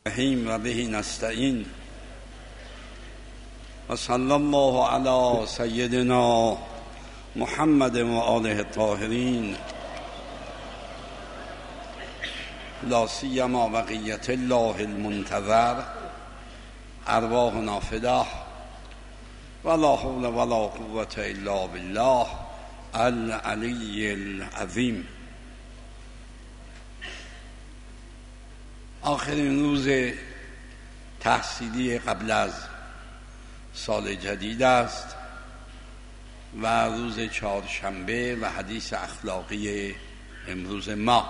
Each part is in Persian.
رحیم و به نستعین و صلی الله علی سیدنا محمد و آله الطاهرین لا سیما بقیت الله المنتظر ارواحنا فداه ولا حول ولا قوة الا بالله العلی العظیم. آخرین روز تحصیلی قبل از سال جدید است و روز چهارشنبه و حدیث اخلاقی امروز ما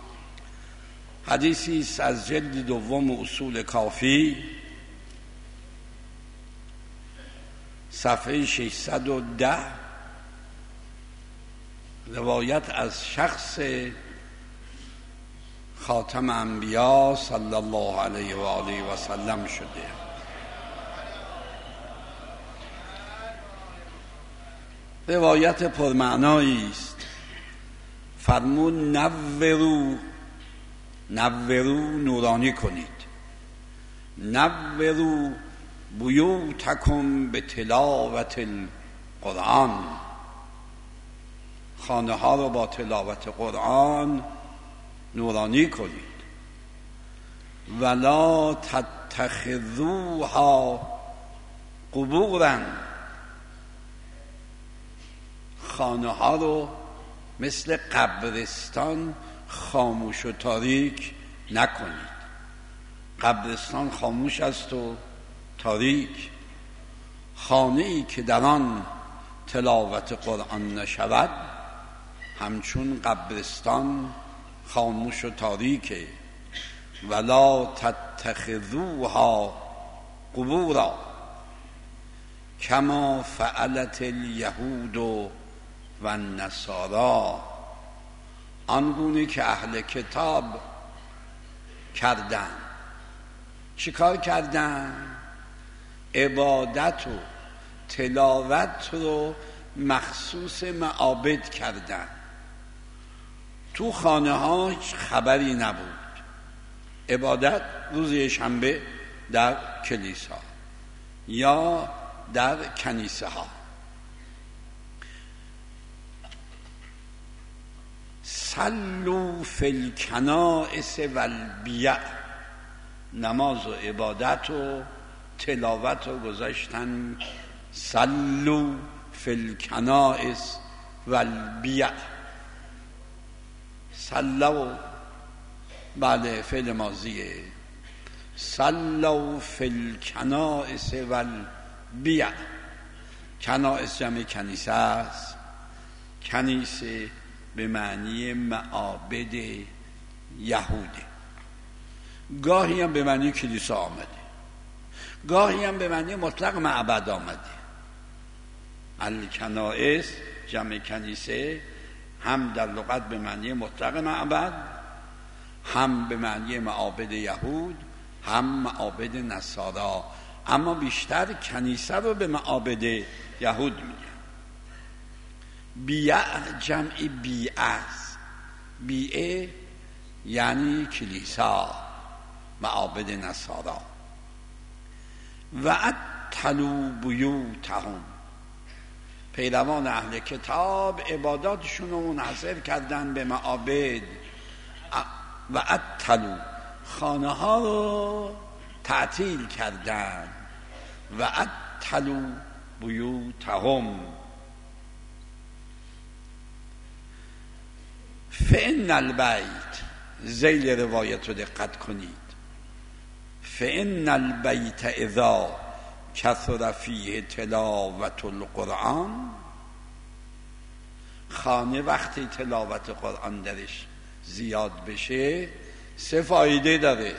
حدیثی است از جلد دوم اصول کافی، صفحه 610، روایت از شخص خاتم انبیا صلی الله علیه و آله و سلم شده. روایت پرمعنایی است. فرمود نورو نورانی کنید، نورو بیوتکم به تلاوت القرآن، خانه ها رو با تلاوت قرآن نورانی کنید. ولا تتخذوها قبورا، خانه ها رو مثل قبرستان خاموش و تاریک نکنید. قبرستان خاموش است و تاریک. خانه ای که در آن تلاوت قرآن نشود همچون قبرستان خاموش و تاریکه. ولا تتخذوها قبورا کما فعلت الیهود و النصارا، آنگونه که اهل کتاب کردن. چیکار کردن؟ عبادت و تلاوت رو مخصوص معابد کردن. تو خانه ها هیچ خبری نبود. عبادت روز شنبه در کلیسا یا در کنیسه ها. صلوا فی الکنائس والبیع، نماز و عبادت و تلاوت رو گذاشتن صلوا فی الکنائس والبیع. صلوا بعد فعل ماضیه. صلوا فی الکنائس والبیع. کنائس جمع کنیسه است. کنیسه به معنی معابد یهوده. گاهی هم به معنی کلیسا آمده، گاهی هم به معنی مطلق معبد آمده. الکنائس جمع کنیسه هم در لغت به معنی مطلق معبد، هم به معنی معابد یهود، هم معابد نصارا، اما بیشتر کنیسه رو به معابد یهود میگن. بیع جمع بیعه است. بیعه یعنی کلیسا، معابد نصارا. و اتلوا بیوتهم، پیروان اهل کتاب عباداتشون رو منحصر کردن به معابد. و اتلوا، خانه ها رو تعطیل کردن. و اتلوا بیوتهم. فإن البیت، ذیل روایت رو دقت کنید. فإن البیت اذا کثر فیه تلاوت القرآن، خانه وقتی تلاوت قرآن درش زیاد بشه سه فایده داره.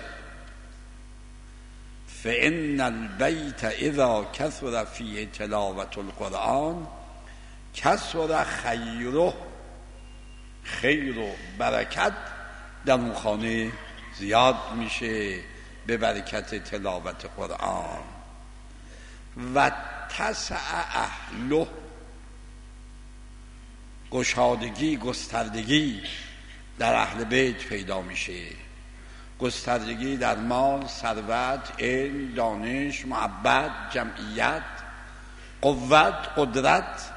فإن البیت اذا کثر فیه تلاوت القرآن کثر خیره، خیر و برکت در اون خانه زیاد میشه به برکت تلاوت قرآن. و تسع اهله، گشادگی، گستردگی در اهل بیت پیدا میشه. گستردگی در مال، ثروت، علم، دانش، محبت، جمعیت، قوت، قدرت،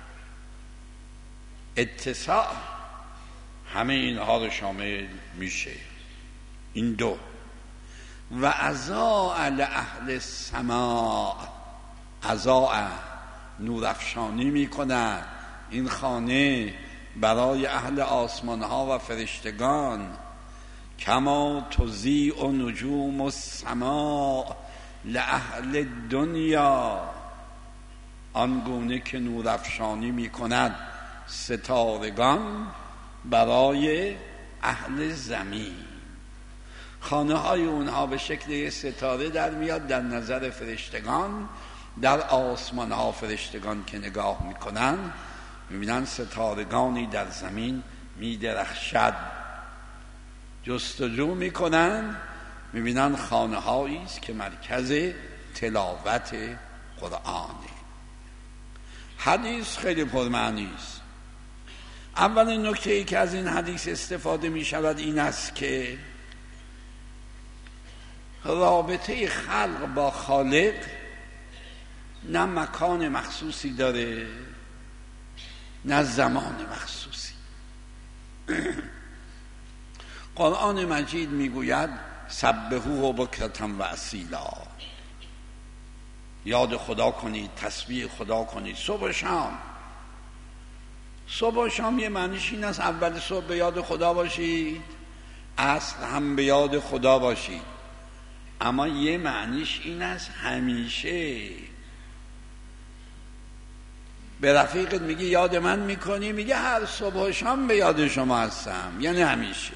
اتساع، همه اینها رو شامل میشه. این دو. و اضاء لأهل السماء، اضاء نورافشانی میکند این خانه برای اهل آسمان ها و فرشتگان، کما تضیء نجوم السماء لأهل الدنیا، آنگونه که نورافشانی میکند ستارگان برای اهل زمین. خانه های اونها به شکل ستاره در میاد در نظر فرشتگان. در آسمان ها فرشتگان که نگاه میکنن میبینن ستارگانی در زمین میدرخشد، جستجو میکنن میبینن خانه هایی است که مرکز تلاوت قرآنه. حدیث خیلی پرمعنی است. اولین نکته‌ای که از این حدیث استفاده می شود این است که رابطه خلق با خالق نه مکان مخصوصی داره نه زمان مخصوصی. قرآن مجید میگوید سبحوه بکرة و اصیلا، یاد خدا کنید، تسبیح خدا کنید صبح و شام. صبح و شام یه معنیش این است اول صبح به یاد خدا باشید، عصر هم به یاد خدا باشید، اما یه معنیش این است همیشه. به رفیقت میگی یاد من میکنی، میگه هر صبح و شام به یاد شما هستم، یعنی همیشه.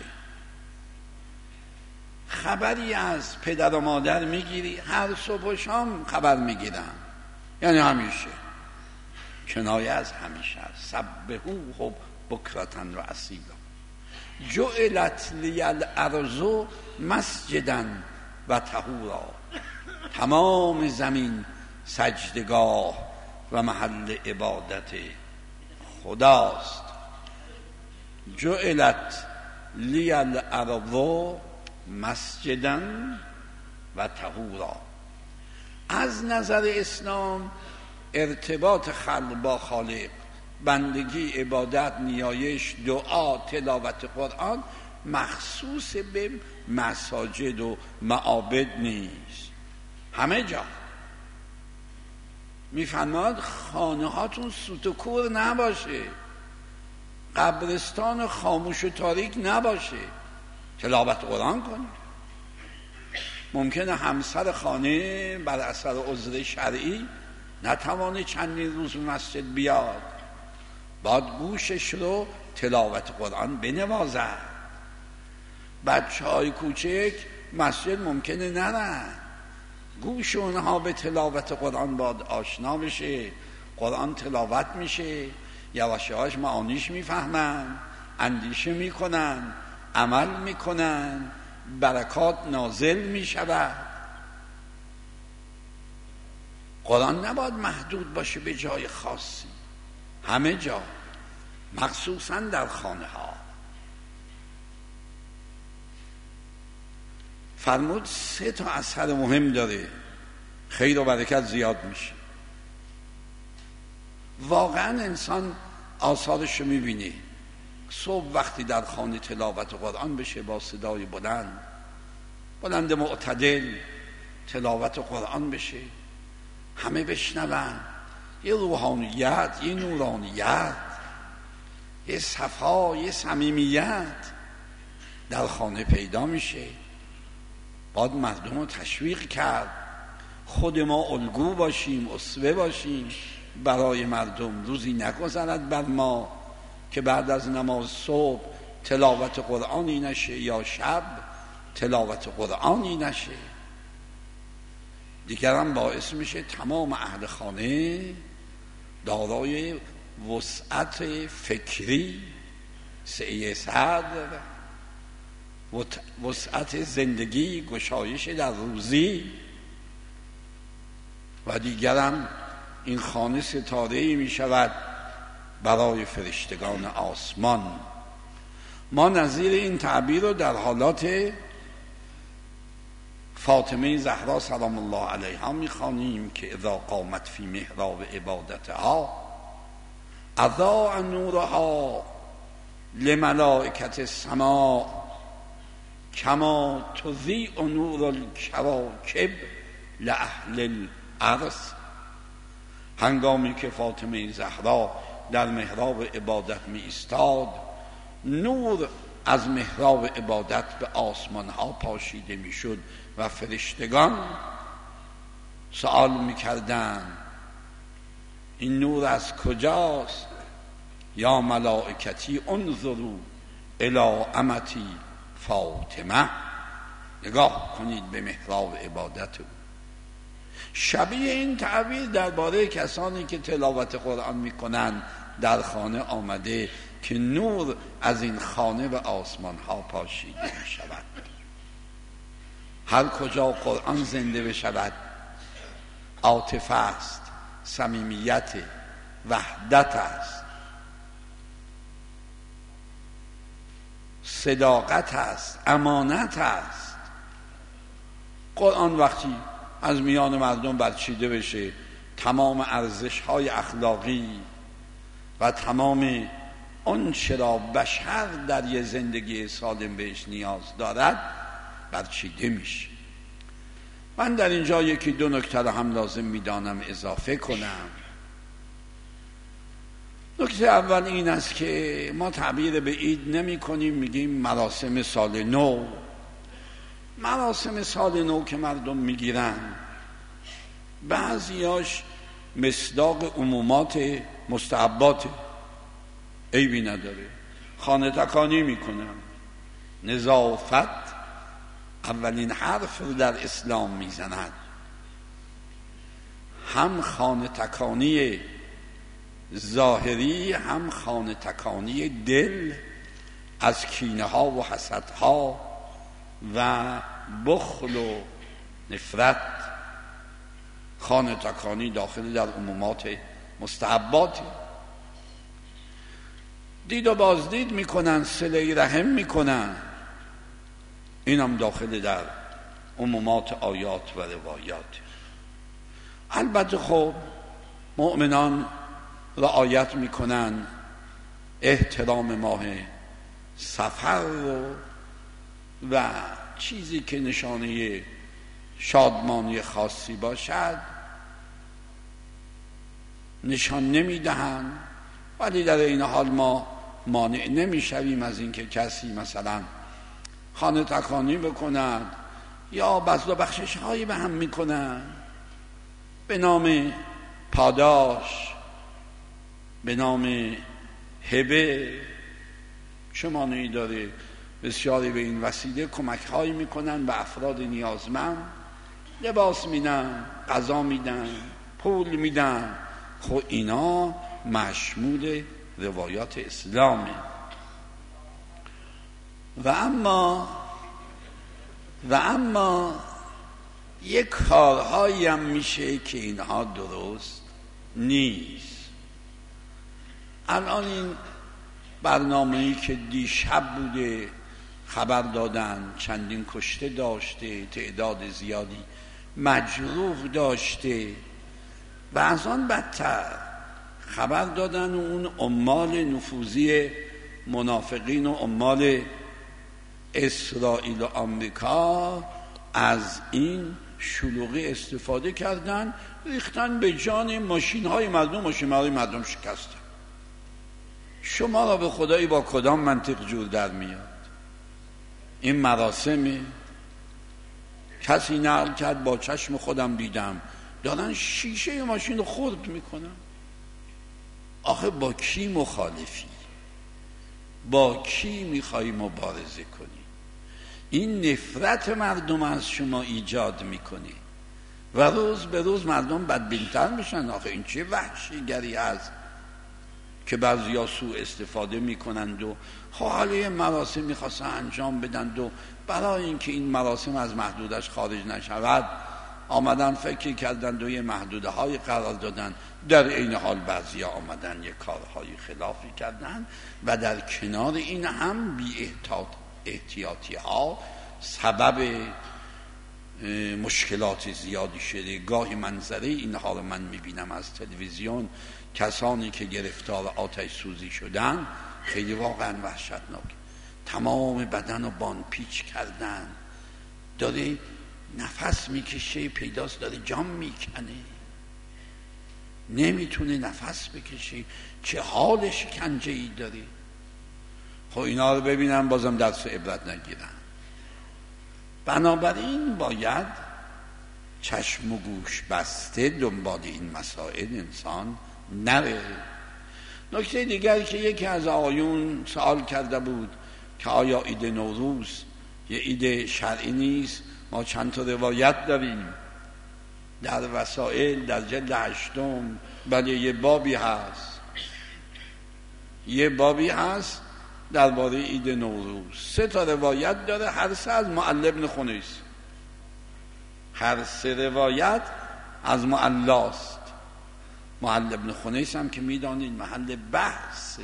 خبری از پدر و مادر میگیری، هر صبح و شام خبر میگیرم، یعنی همیشه. کنایه از همیشه است. سبحوه بکرة و اصیلا. جعلت لی الارض مسجدا و طهورا، تمام زمین سجدگاه و محل عبادت خداست. جعلت لی الارض مسجدا و طهورا. از نظر اسلام ارتباط خلق با خالق، بندگی، عبادت، نیایش، دعا، تلاوت قرآن مخصوص به مساجد و معابد نیست، همه جا. میفرماد خانه هاتون سوت و کور نباشه، قبرستان خاموش و تاریک نباشه، تلاوت قرآن کنید. ممکنه همسر خانه بر اثر عذر شرعی نتوانه چندین روز مسجد بیاد، باید گوشش رو تلاوت قرآن بنوازد. بچه های کوچک مسجد ممکنه نرن، گوش اونها به تلاوت قرآن باید آشنا بشه. قرآن تلاوت میشه، یواش یواش معانیش میفهمن، اندیشه میکنن، عمل میکنن، برکات نازل میشود. قرآن نباید محدود باشه به جای خاصی، همه جا، مخصوصا در خانه ها. فرمود 3 تا اثر مهم داره، خیر و برکت زیاد میشه. واقعا انسان آثارش رو میبینه. صبح وقتی در خانه تلاوت قرآن بشه با صدای بلند معتدل تلاوت قرآن بشه، همه بشنون، یه روحانیت، یه نورانیت، یه صفا، یه صمیمیت در خانه پیدا میشه. باید مردم رو تشویق کرد، خود ما الگو باشیم، اسوه باشیم برای مردم. روزی نگذرد بر ما که بعد از نماز صبح تلاوت قرآنی نشه یا شب تلاوت قرآنی نشه. دیگرم باعث میشه تمام اهل خانه دارای وسعت فکری، سعی صدر، وسعت زندگی، گشایش در روزی، و دیگرم این خانه ستاره‌ای می شود برای فرشتگان آسمان. ما نظیر این تعبیر رو در حالات فاطمه زهرا سلام الله علیها میخوانیم که اذا قامت فی محراب عبادتها اضاء نورها لملائکة السماء کما تضیء نور الکواکب لأهل الارض. هنگامی که فاطمه زهرا در محراب عبادت می ایستاد، نور از محراب عبادت به آسمان ها پاشیده می شد و فرشتگان سوال می کردن این نور از کجاست؟ یا ملائکتی انظروا الی امتی فاطمه، نگاه کنید به محراب عبادت او. شبیه این تعبیر درباره کسانی که تلاوت قرآن میکنن در خانه آمده که نور از این خانه به آسمان ها پاشیده می شود. هر کجا قرآن زنده بشود عاطفه است، صمیمیت، وحدت است، صداقت است، امانت است. قرآن وقتی از میان مردم برچیده بشه، تمام ارزش‌های اخلاقی و تمام اون چرا بشر در یه زندگی سالم بهش نیاز دارد برچیده میشه. من در اینجا یکی دو نکته رو هم لازم میدانم اضافه کنم. نکته اول این است که ما تعبیر به عید نمی کنیم، میگیم مراسم سال نو. مراسم سال نو که مردم میگیرن بعضیاش مصداق عمومات مستحبات، عیبی نداره، خانه تکانی میکنن. نظافت اولین حرف رو در اسلام میزند. هم خانه تکانی ظاهری هم خانه تکانی دل از کینه ها و حسد ها و بخل و نفرت. خانه تکانی داخل در عمومات مستحبات. دید و بازدید میکنن، صله رحم میکنن، اینم داخل در عمومات آیات و روایات. البته خب مؤمنان رعایت میکنن احترام ماه صفر و چیزی که نشانه شادمانی خاصی باشد نشان نمیدهند، ولی در این حال ما مانع نمیشویم از اینکه کسی مثلا خانه تکانی بکند یا بذل و بخشش هایی به هم میکنند به نام پاداش، به نام هبه. شمانه‌ای داره بسیاری به این وسیله کمک هایی میکنن به افراد نیازمند، لباس میدن، غذا میدن، پول میدن. خب اینا مشمول روایات اسلامه. و اما یک کارهایی هم میشه که اینها درست نیست. الان این برنامه‌ای که دیشب بوده خبر دادن چندین کشته داشته، تعداد زیادی مجروح داشته و از آن بدتر خبر دادن اون عمال نفوذی منافقین و عمال اسرائیل و آمریکا از این شلوغی استفاده کردن، ریختن به جان ماشین‌های مردم، ماشین‌های مردم شکستن. شما را به خدایی با کدام منطق جور در میاد؟ این مراسمه. کسی نقل کرد با چشم خودم دیدم دارن شیشه ماشین رو خرد میکنن. آخه با کی مخالفی؟ با کی میخوایی مبارزه کنی؟ این نفرت مردم از شما ایجاد میکنه و روز به روز مردم بدبین‌تر میشن. آخه این چه وحشیگری است که بعضیا سوء استفاده میکنند و حاله مراسم میخواستن انجام بدند و برای اینکه این مراسم از محدودش خارج نشود آمدن فکر کردند و یه محدوده های قرار دادن. در این حال بعضیا آمدن یه کارهای خلافی کردن و در کنار این هم بی احتیاطی ها سبب مشکلات زیادی شده. گاهی منظره اینها رو من میبینم از تلویزیون، کسانی که گرفتار آتش سوزی شدن، خیلی واقعا وحشتناک. تمام بدن رو بانپیچ کردن، داره نفس میکشه، پیداست داره جام میکنه، نمیتونه نفس بکشه، چه حال شکنجه ای داره. خب اینا رو ببینم بازم درس عبرت نگیرن. بنابراین باید چشم و گوش بسته دنبال این مسائل انسان نره. نکته دیگری که یکی از آقایون سوال کرده بود که آیا عید نوروز یه عید شرعی نیست؟ ما چند تا روایت داریم در وسائل، در جلد 8 بله یه بابی هست درباره عید نوروز. 3 تا روایت داره، هر 3 از معلی بن خنیس، هر 3 روایت از معلاست. معلی بن خنیس هم که میدانید محل بحثه،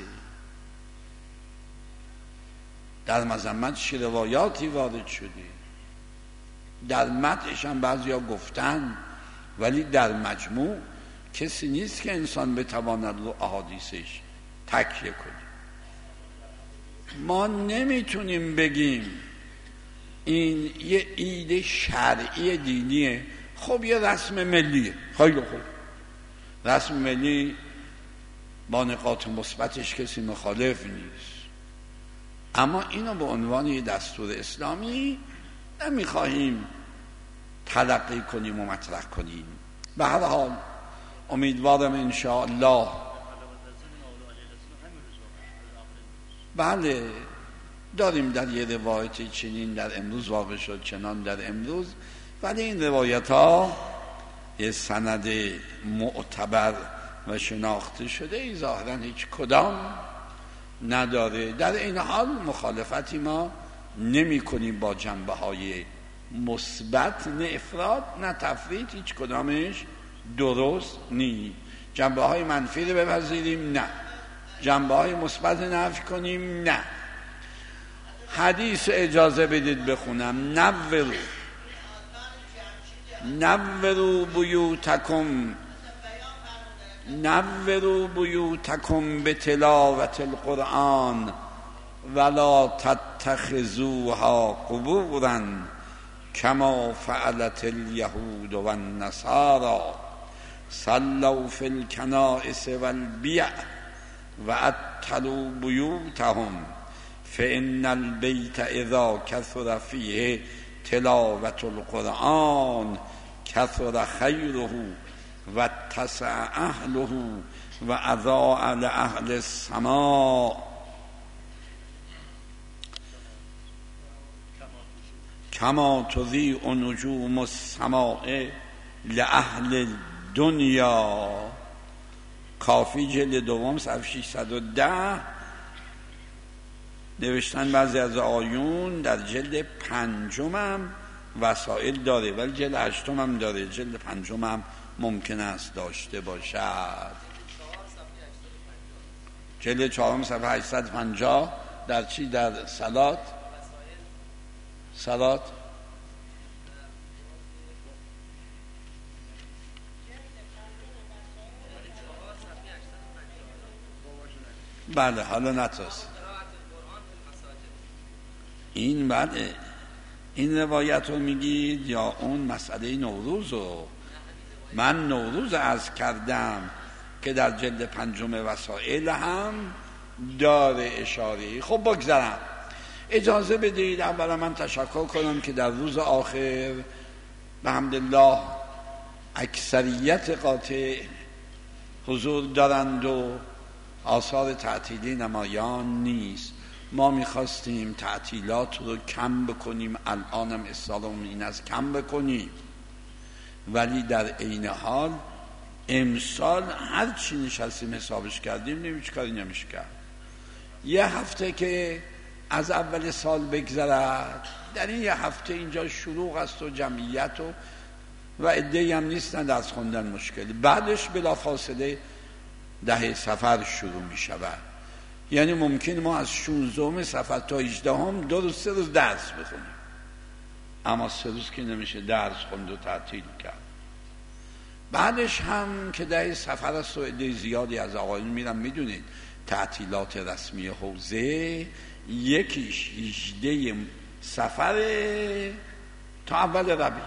در مذمتش روایاتی وارد شده، در مدحش هم بعضیا گفتن، ولی در مجموع کسی نیست که انسان بتواند رو احادیثش تکیه کنه. ما نمیتونیم بگیم این یه عید شرعی دینیه، خب یه رسم ملیه، خیلی خوب، رسم ملی با نقاط مثبتش کسی مخالف نیست، اما اینو به عنوان یه دستور اسلامی نمیخواهیم تلقی کنیم و مطرح کنیم. به هر حال امیدوارم انشاءالله بله داریم در یه روایت چنین در امروز واقع شد چنان در امروز، ولی این روایت ها یه سند معتبر و شناخته شده ای ظاهرا هیچ کدام نداره. در این حال مخالفتی ما نمی کنیم با جنبه های مثبت، نه افراد نه تفرید، هیچ کدامش درست نیست. جنبه های منفی رو بپذیریم نه، جنبه های مثبت نفی کنیم نه. حدیث اجازه بدید بخونم: نوروا بیوتکم بتلاوت القرآن ولا تتخذوها قبورا کما فعلت الیهود و النصارى صلوا فی الکنائس والبیع و اتلوا بیوتهم فإن البیت اذا کثر فیه تلاوت القرآن کثر خیره و اتسع اهله و اضاء لأهل السماء کما تضیء نجوم السماء لأهل الدنیا. کافی جلد دوم صفحه 610 نوشتن بعضی از آیون در جلد 5 هم وسائل داره، ولی جلد 8 هم داره، جلد 5 هم ممکن است داشته باشد. جلد 4 صفحه 850 در چی؟ در صلات بله حالا نتاست این بله این روایت رو میگید یا اون مسئله نوروز رو؟ من نوروز عرض کردم که در جلد 5 وسائل هم داره اشاره. خب بگذارم، اجازه بدید اولا من تشکر کنم که در روز آخر به حمدالله اکثریت قاطع حضور دارند و آثار تعطیلی نمایان نیست. ما میخواستیم تعطیلات رو کم بکنیم، الانم اصرارمون این از کم بکنیم، ولی در عین حال امسال هر چی نشستیم حسابش کردیم نمیشه کاری نمیشه کرد. یه هفته که از اول سال بگذرد، در این یه هفته اینجا شلوغ است و جمعیت و عده‌ای هم نیستن از خوندن مشکل. بعدش بلافاصله 10 صفر شروع می شود، یعنی ممکن ما از 16 صفر تا 18 2 روز 3 روز درس بخونیم. اما 3 روز که نمیشه درس خوند و تعطیل کرد. بعدش هم که در سفر است و عده زیادی از آقایون میرن، میدونید تعطیلات رسمی حوزه یکیش 18 سفر تا اول ربیع،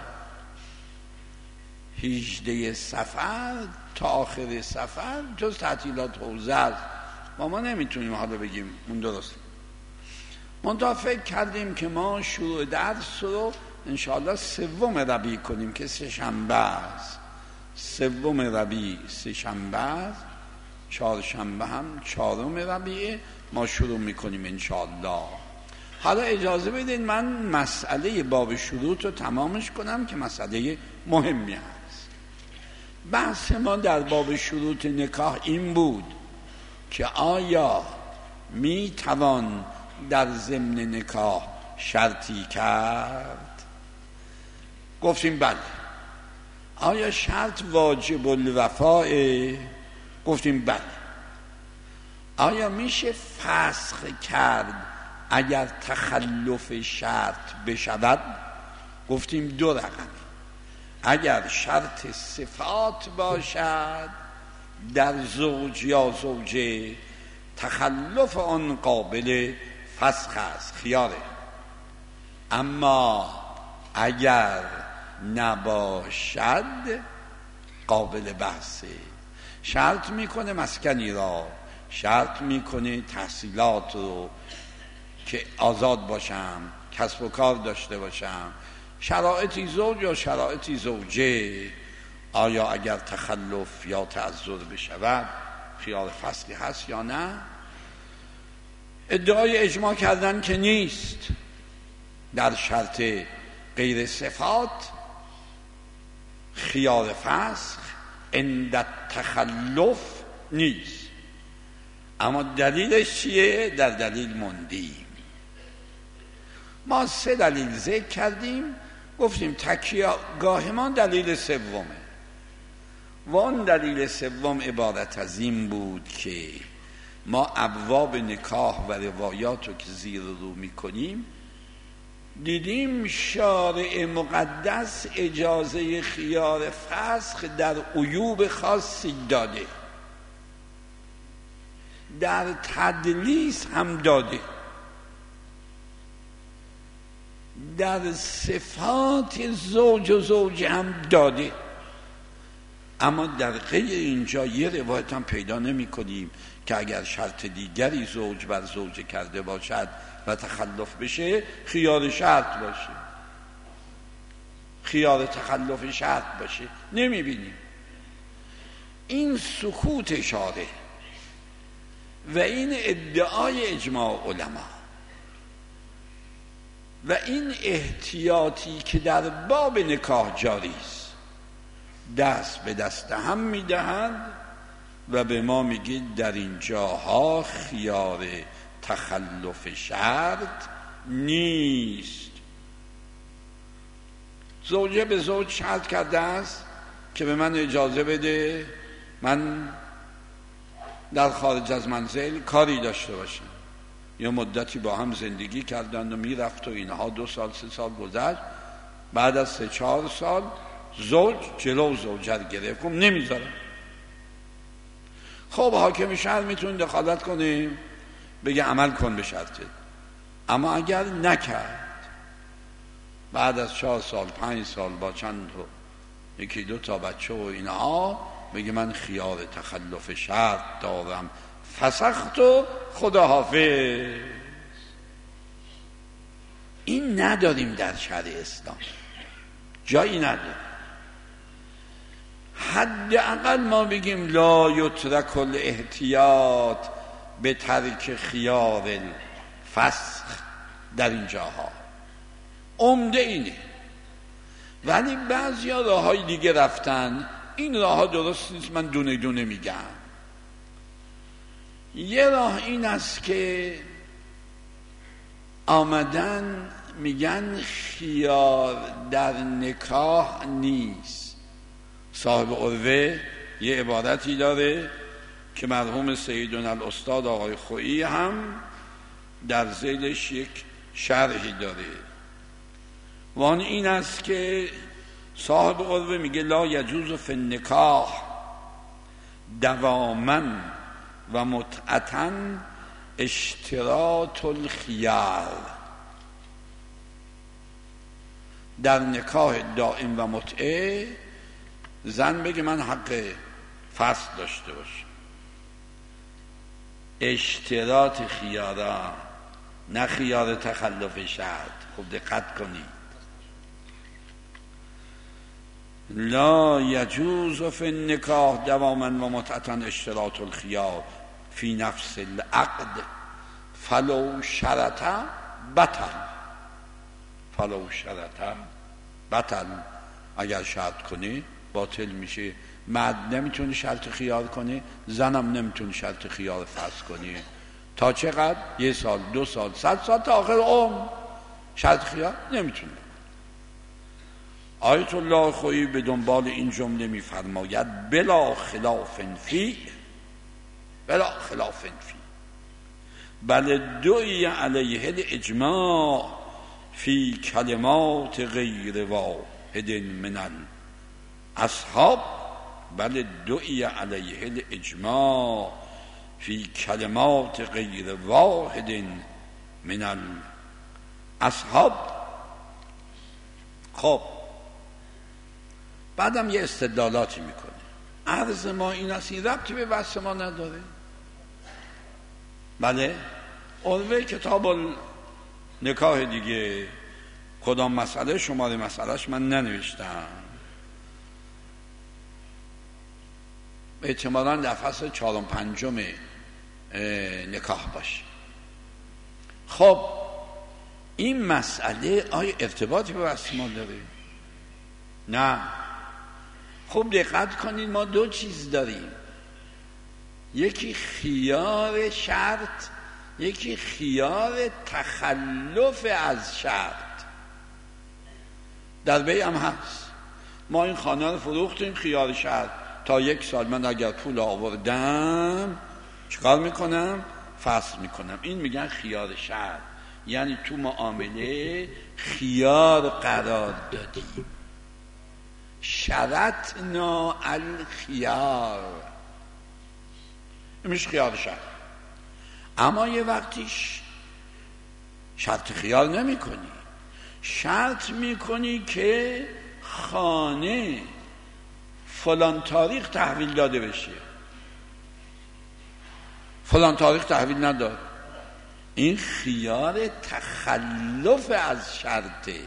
18 سفر تا آخر سفر جز تعطیلات حوزه است. ما نمیتونیم حالا بگیم اون درست. منتها فکر کردیم که ما شروع درس رو انشاءالله 3 ربیع کنیم که 3 شنبه است. 3 ربیع 3 شنبه است، 4 شنبه هم 4 ربیع ما شروع میکنیم انشاءالله. حالا اجازه بدید من مسئله باب شروط رو تمامش کنم که مسئله مهمی هست. بحث ما در باب شروط نکاح این بود که آیا می توان در ضمن نکاح شرطی کرد؟ گفتیم بله. آیا شرط واجب الوفاه؟ گفتیم بله. آیا میشه فسخ کرد اگر تخلف شرط بشود؟ گفتیم 2 رقم. اگر شرط صفات باشد در زوج یا زوجه، تخلف آن قابل فسخ است، خیاره. اما اگر نباشد قابل بحثه. شرط میکنه مسکنی را، شرط میکنه تحصیلات رو که آزاد باشم، کسب و کار داشته باشم، شرایطی زوج یا شرایطی زوجه. آیا اگر تخلف یا تعذر بشود خیال فسخی هست یا نه؟ ادعای اجماع کردن که نیست. در شرط غیر صفات خیال فسخ عند تخلف نیست. اما دلیلش چیه؟ در دلیل موندیم. ما 3 دلیل ذکر کردیم، گفتیم تکیه‌گاه ما دلیل 3 و آن دلیل 3 عبارت از این بود که ما ابواب نکاح و روایات رو که زیر رو میکنیم دیدیم شارع مقدس اجازه خیار فسخ در عیوب خاصی داده، در تدلیس هم داده، در صفات زوج و زوجه هم داده. اما در غیر اینجا یه روایت هم پیدا نمی کنیم که اگر شرط دیگری زوج بر زوجه کرده باشد و تخلف بشه خیار شرط باشه، خیار تخلف شرط باشه، نمی بینیم. این سکوت شارع و این ادعای اجماع علما و این احتیاطی که در باب نکاح جاری است دست به دست هم میدهند و به ما میگید در این جاها خیار تخلف شرط نیست. زوجه به زوج شرط کرده است که به من اجازه بده من در خارج از منزل کاری داشته باشم. یا مدتی با هم زندگی کردند و میرفت و اینها 2 سال 3 سال گذشت، بعد از 3-4 سال زوج جلو زوجه گرفت، گفت نمیذارم. خب حاکم شهر میتونه دخالت کنه بگه عمل کن به شرطت. اما اگر نکرد بعد از 4 سال 5 سال با چند تا 1-2 تا بچه و اینها بگه من خیار تخلف شرط دارم، فسخت و خداحافظ. این نداریم در شرع اسلام، جایی نداریم. حداقل ما بگیم لا یترک الاحتیاط به ترک خیار الفسخ در این جاها، عمده اینه. ولی بعضی ها راه های دیگه رفتن، این راه ها درست نیست، من دونه دونه میگم. یه راه این است که آمدن میگن خیار در نکاح نیست. صاحب عروه یه عبارتی داره که مرحوم سیدنا الاستاد آقای خویی هم در ذیلش یک شرحی داره. وان این است که صاحب قربه میگه لا یجوز فی النکاح دواما و متعتا اشتراط الخیار. در نکاح دائم و متعه زن بگه من حق فسخ داشته باشم، اشتراط خیارا، نه خیار تخلف شرط. خوب دقت کنید، لا یجوز فی النکاح دواما و متعتا اشتراط الخیار فی نفس العقد فلو شرط بطل. فلو شرط بطل، اگر شرط کنی باطل میشه. مرد نمیتونه شرط خیار کنه، زنم نمیتونه شرط خیار فسخ کنه. تا چقدر؟ 1 سال، 2 سال، 100 سال، تا آخر عمر شرط خیار نمیتونه. آیت الله خویی به دنبال این جمله میفرماید بلا خلاف فی، بلا خلاف فی، بل دعی علیه الاجماع فی کلمات غیر واحد من الاصحاب، بل دعی علیه الاجماع فی کلمات غیر واحد من الاصحاب. خب بعدم یه استدلالاتی میکنه. عرض ما این است، این ربطی به بحث ما نداره. بله عروه کتاب نکاح دیگه کدام مسئله شماره مسئلهش من ننوشتم، احتمالاً در فصل 4 و 5 نکاح باشه. خب این مسئله آیا ارتباطی به بحث ما داره؟ نه. خوب دقت کنید، ما 2 چیز داریم، یکی خیار شرط، یکی خیار تخلف از شرط. در بیع هم هست. ما این خانه رو فروختیم خیار شرط، تا 1 سال من اگر پول آوردم چیکار میکنم؟ فسخ میکنم. این میگن خیار شرط، یعنی تو معامله خیار قرار دادیم، شرطنا الخیار، این میشه خیار شرط. اما یه وقتیش شرط خیار نمی کنی، شرط میکنی که خانه فلان تاریخ تحویل داده بشه، فلان تاریخ تحویل نداد. این خیار تخلف از شرطه.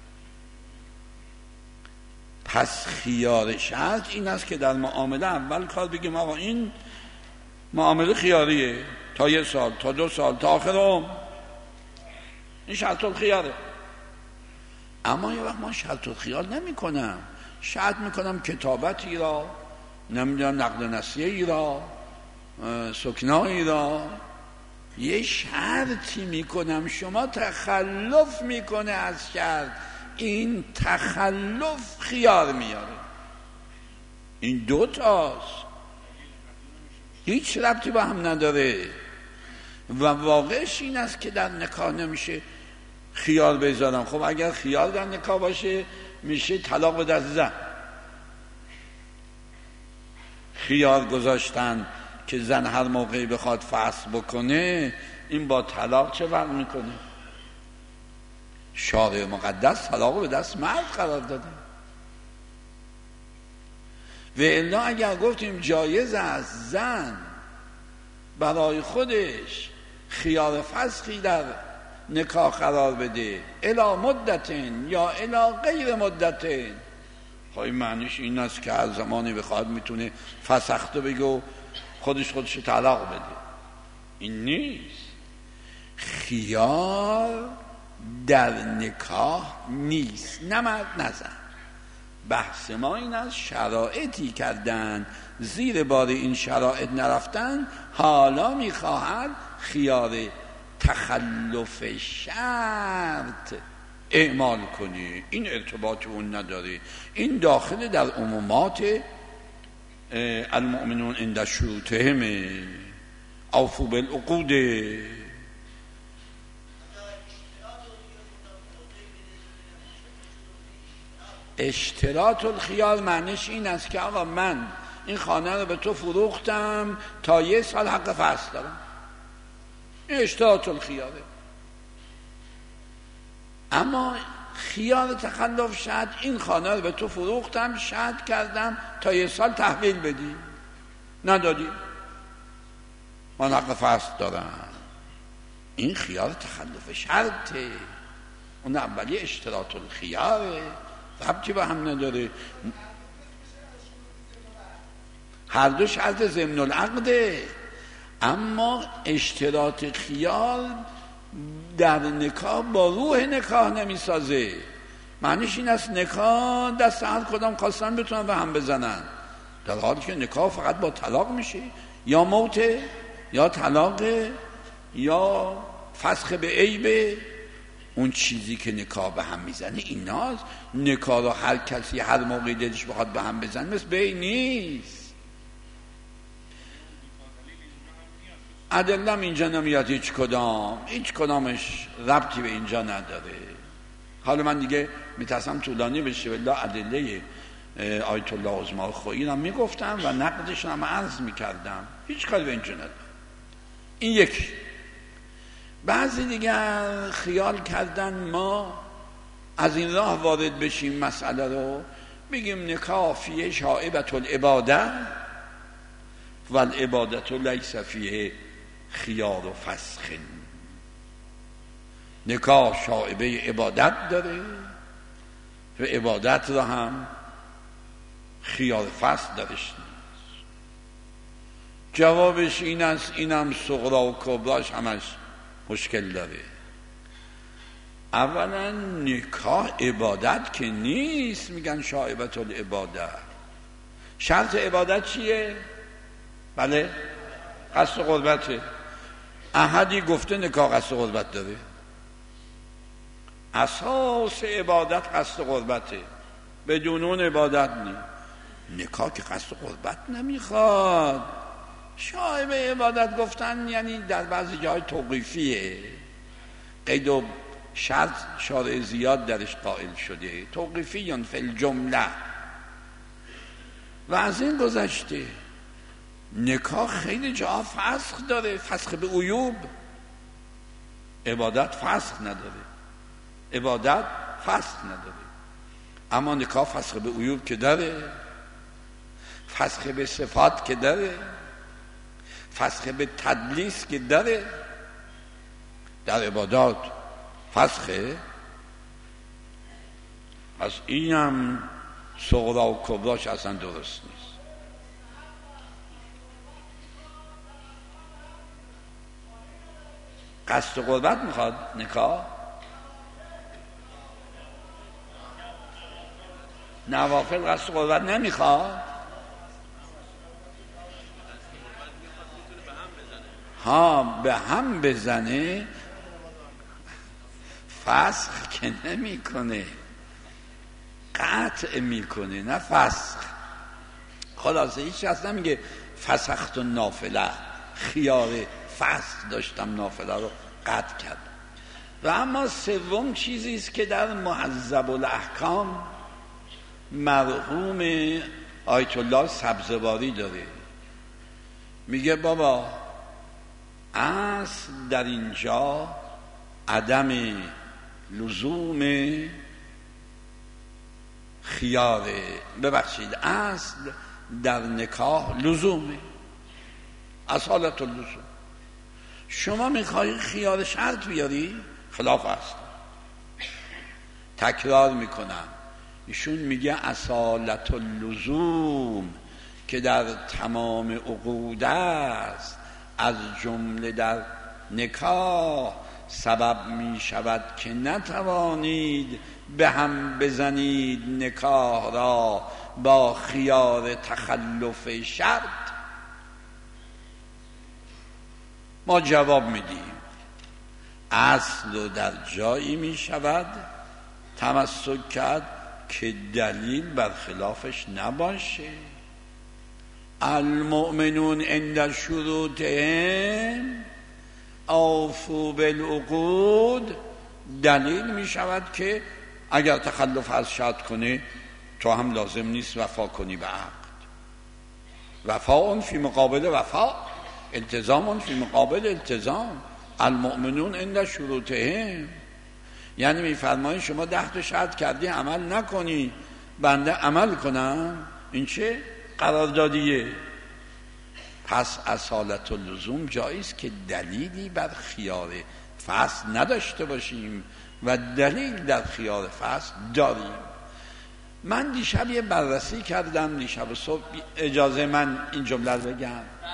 پس خیار شرط این است که در معامله اول کار بگیم آقا این معامله خیاریه، تا 1 سال، تا 2 سال، تا آخر عمر، این شرط الخیاره. اما یه وقت ما شرط الخیار نمی کنم، شرط میکنم کتابتی را، نمیدونم نقد نسیه‌ای را، سکنایی را، یه شرطی میکنم، شما تخلف میکنه از شرط، این تخلف خیار میاره. این 2 تاست، هیچ ربطی با هم نداره. و واقعش این است که در نکاح نمیشه خیار بذارم. خب اگر خیار در نکاح باشه میشه طلاق به دست زن. خیار گذاشتن که زن هر موقعی بخواد فسخ بکنه، این با طلاق چه فرق میکنه؟ شارع مقدس طلاق به دست مرد قرار داده. و الا اگر گفتیم جایز است زن برای خودش خیار فسخی در نکاح قرار بده الی مدتن یا الی غیر مدتن، خب این معنیش این است که هر زمانی بخواد میتونه فسخته بگه و خودش طلاق بده. این نیست. خیار در نکاح نیست، نه مرد نه زن. بحث ما این است شرایطی کردن، زیر بار این شرایط نرفتن، حالا میخواهد خیار تخلف شرط اعمال کنی. این ارتباط اون نداره، این داخل در عمومات المؤمنون عند شروطهم اوفوا بالعقود. اشتراط الخیار معنیش این است که آقا من این خانه رو به تو فروختم تا 1 سال حق فصل دارم، این اشتراط الخیاره. اما خیار تخلف شرط، این خانه رو به تو فروختم، شرط کردم تا 1 سال تحویل بدی، ندادی، من حق فصل دارم. این خیار تخلف شرطه، اون اولی اشتراط الخیاره، ربطی به هم نداره. هر دو شرط ضمن العقده. اما اشتراط خیار در نکاح با روح نکاح نمی سازه. معنیش این است نکاح دست هر کدام خواستن بتونن به هم بزنن، در حالی که نکاح فقط با طلاق میشه، یا موته یا طلاق یا فسخ به عیب. اون چیزی که نکاح به هم میزنه ایناست. نکاح رو هر کسی هر موقعی دلش بخواد به هم بزنه مثل بی نیست. ادلم اینجا نمیاد، هیچ کدامش ربطی به اینجا نداره. حالا من دیگه میترسم طولانی بشه، والله ادله آیت الله عظما خویی را میگفتم و نقدش را عرض میکردم، هیچ کاری به اینجا نداره. این یک. بعضی دیگر خیال کردن ما از این راه وارد بشیم مسئله رو، بگیم نکاح فیه شائبة العباده و العبادة لیس فیه خیار و فسخ. نکاح شائبه عبادت داره و عبادت را هم خیار فسخ درش نیست. جوابش این است، اینم صغرا و کبراش همش مشکل داره. اولا نکاح عبادت که نیست، میگن شائبة العباده. شرط عبادت چیه؟ بله، قصد و قربته. احدی گفته نکاح قصد و قربت داره؟ اساس عبادت قصد و قربته، بدون اون عبادت نیست. نکاح که قصد و قربت نمیخواد. شائبه عبادت گفتن یعنی در بعضی جای توقیفیه، قید و شرط شارع زیاد درش قائل شده، توقیفیون فی الجمله. و از این گذشته نکاح خیلی جا فسخ داره، فسخ به عیوب. عبادت فسخ نداره، عبادت فسخ نداره، اما نکاح فسخ به عیوب که داره، فسخ به صفات که داره، فسخ به تدلیس که داره. در عبادات فسخه. پس اینم صغرا و کبراش اصلا درست نیست. قصد قربت میخواد نکاح؟ نوافل قصد قربت نمیخواد؟ ها، به هم بزنه، فسخ که نمیکنه، قطع میکنه، نه فسخ. خلاصه هیچ کس نمیگه فسخت النافله، خیار فسخ داشتم، نافله رو قطع کردم. و اما سوم چیزی است که در مهذب الاحکام مرحوم آیت الله سبزواری داره. میگه بابا اصل در اینجا عدم لزوم خیاره، ببخشید اصل در نکاح لزومه، اصالت اللزوم. شما میخوایی خیار شرط بیاری، خلاف است. تکرار میکنم، ایشون میگه اصالت اللزوم که در تمام عقود است، از جمله در نکاح سبب می شود که نتوانید به هم بزنید نکاح را با خیار تخلف شرط. ما جواب میدیم اصل در جایی می شود تمسک کرد که دلیل برخلافش نباشه. المؤمنون عند شروطهم اوفوا بالعقود، دلیل می شود که اگر تخلف از شرط کنه تو هم لازم نیست وفا کنی به عقد. وفاء فی مقابل وفا، التزام فی مقابل التزام. المؤمنون عند شروطهم، یعنی میفرمایید شما 10 تا شرط کردی عمل نکنی، بنده عمل کنم، این چه قراردادیه؟ پس اصالت اللزوم جاییست که دلیلی بر خیار فصل نداشته باشیم و دلیل در خیار فصل داریم. من دیشب یه بررسی کردم، دیشب صبح، اجازه من این جمله رو بگم.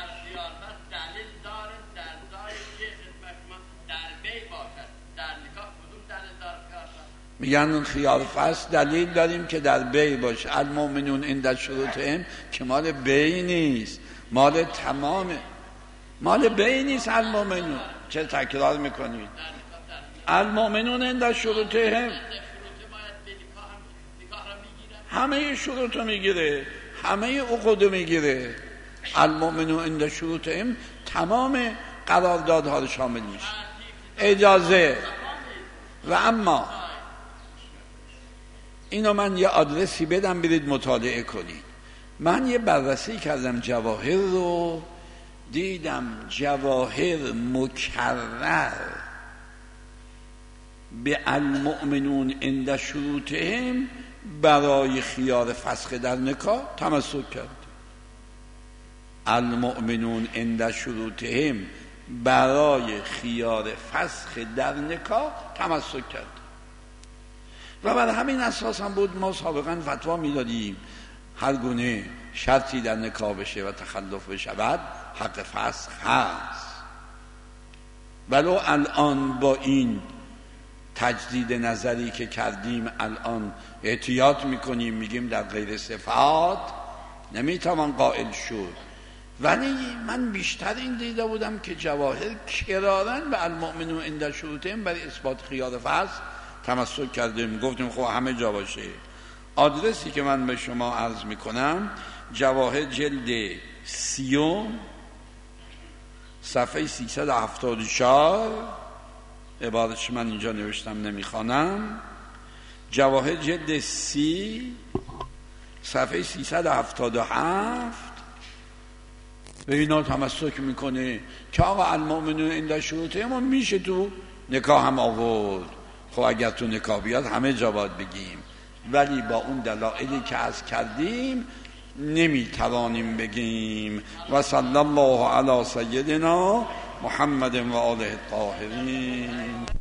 میگن خیار فصل دلیل داریم که در بی باشه. المؤمنون عند شروطهم که مال بی نیست، مال تمامه، مال بی نیست. المؤمنون چه تکرار میکنید؟ المؤمنون عند شروطهم همه شروط رو میگیره، همه عقود رو میگیره. المؤمنون عند شروطهم تمام قراردادها رو شامل میشه. اجازه و اما اینو من یه آدرسی بدم برید مطالعه کنید. من یه بررسی کردم جواهر رو، دیدم جواهر مکرر به المؤمنون عند شروطهم برای خیار فسخ در نکاح تمسک کرد. المؤمنون عند شروطهم برای خیار فسخ در نکاح تمسک کرد و بر همین اساس هم بود ما سابقا فتوا میدادیم هر گونه شرطی در نکاح بشه و تخلف بشود حق فسخ هست. ولو الان با این تجدید نظری که کردیم الان احتیاط میکنیم، میگیم در غیر صفات نمیتوان قائل شد، ولی من بیشتر این دیده بودم که جواهر کرارن به المؤمنون عند شروطهم برای اثبات خیار فسخ تمسک کردیم. گفتیم خب همه جا باشه. آدرسی که من به شما عرض میکنم جواهر جلد 30 صفحه 374، عبارتش من اینجا نوشتم نمیخوانم. جواهر جلد 30 صفحه 377 به اینا تمسک میکنه که آقا المؤمنون عند شروطهم میشه تو نکاح هم آورد. خب اگر تو نکاح بیاد همه جا باید بگیم، ولی با اون دلایلی که عرض کردیم نمیتوانیم بگیم. و صلی الله علی سیدنا محمد و آله الطاهرین.